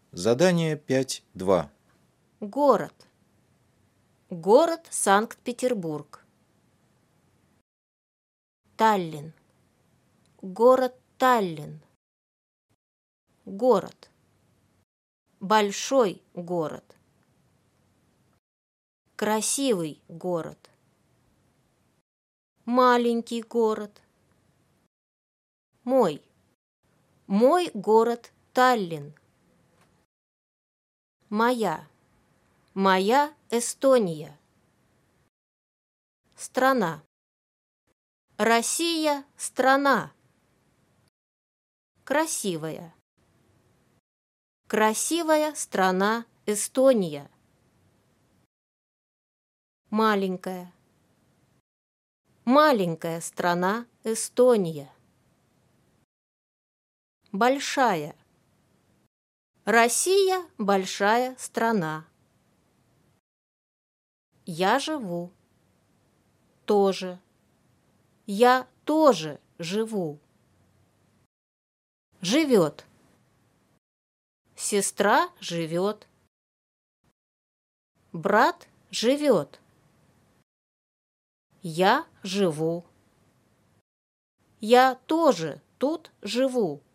Задание 5.2. Город. Город Санкт-Петербург. Таллин. Город Таллин. Город. Большой город. Красивый город. Маленький город. Мой. Мой город Таллин. Моя. Моя Эстония. Страна. Россия – страна. Красивая. Красивая страна Эстония. Маленькая. Маленькая страна Эстония. Большая. Россия – большая страна. Я живу. Тоже. Я тоже живу. Живет. Сестра живет. Брат живет. Я живу. Я тоже тут живу.